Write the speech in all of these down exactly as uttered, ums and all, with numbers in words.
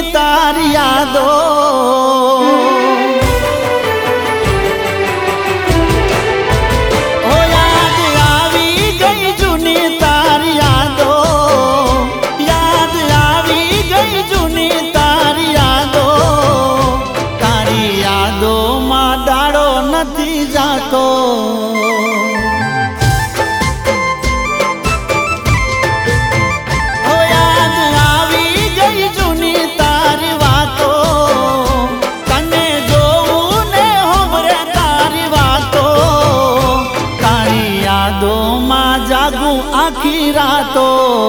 તારી યાદો ઓ યાદ આવી ગઈ જૂની તારી યાદો યાદ આવી ગઈ જૂની તારી યાદો તારી યાદોમાં દાડો નથી જાતો જાગું આખી રાતો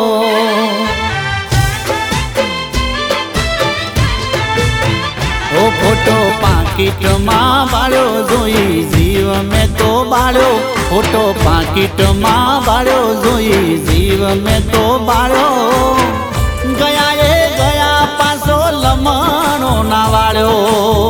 ઓ ફોટો પાકીટમાં બાળ્યો જોઈ જીવ મેં તો બાળ્યો ફોટો પાકીટમાં બાળ્યો જોઈ જીવ મેં તો બાળ્યો ગયા એ ગયા પાછો લમણો ના વાળ્યો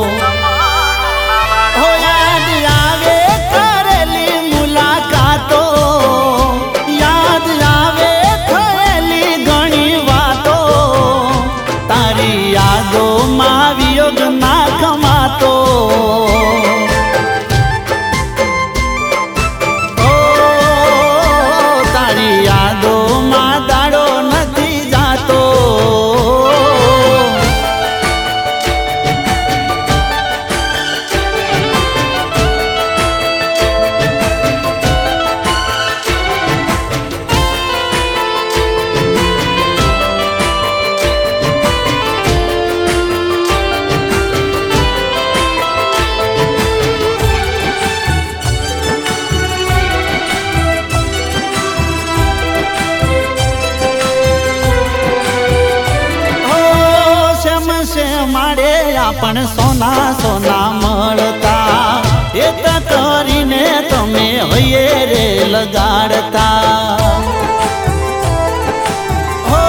માડે આપણ સોના સોના મળતા એ કરીને તમે હૈયે રે લગાડતા હો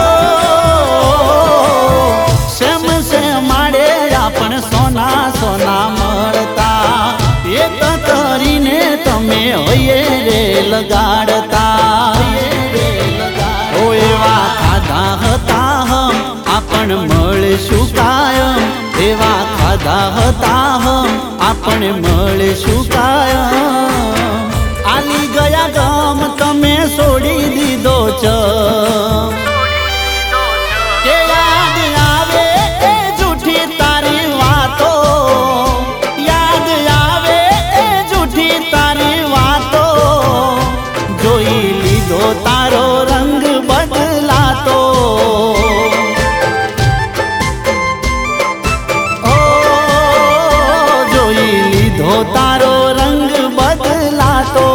સેમ સે માડે આપણ સોના સોના મળતા એ કરીને તમે હૈયે રે લગાડતા ઓ એવા ખાધા હતા હમ આપણ મળશું કાયમ એવા ખાધા હતા હમ આપણે મળશું કાયમ આલી ગયા ગમ તમે છોડી દીધો છે કે યાદ આવે એ જૂઠી તારી વાતો યાદ આવે એ જૂઠી તારી વાતો જોઈ લીધો તારો રંગ બદલાતો તારો રંગ બદલાતો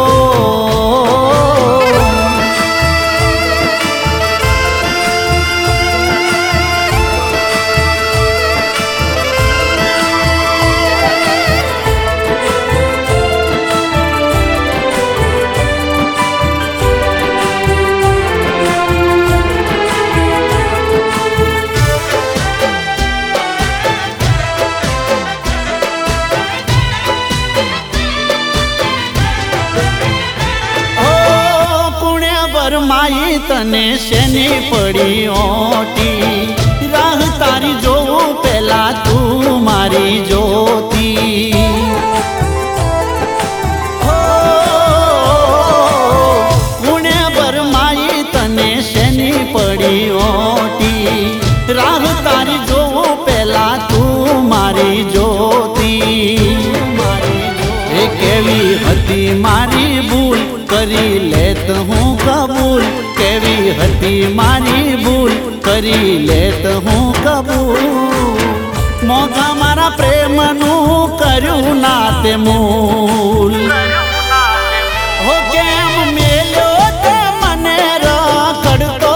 માઈ તને શેની પડી ઓટી રાહ તારી જોઉં પેલા તું મારી જોતી હો પુણે બરમાઈ તને શેની પડી ઓટી રાહ તારી જોઉં પેલા તું મારી જોતી એ કેવી હતી મારી ભૂલ કરી લેત હું કબૂલ કેવી હતી મારી ભૂલ કરી લેત હું કબૂલ મોઘા મારા પ્રેમનું કર્યું ના તે મૂલ હો કેમ મેલ્યો તે મને રખડતો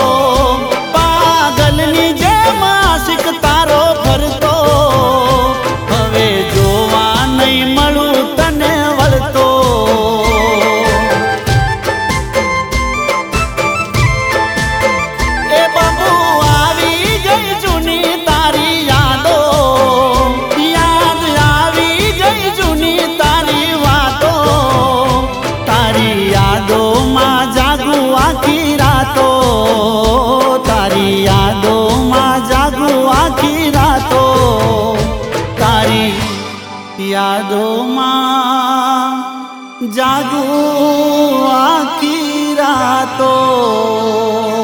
પાગલની જેમ આશિક તારો ફરતો હવે જોવા નહીં મળું તને વળતો યાદ આવી ગઈ જૂની તારી વાતો યાદોમાં જાગું આખી રાતો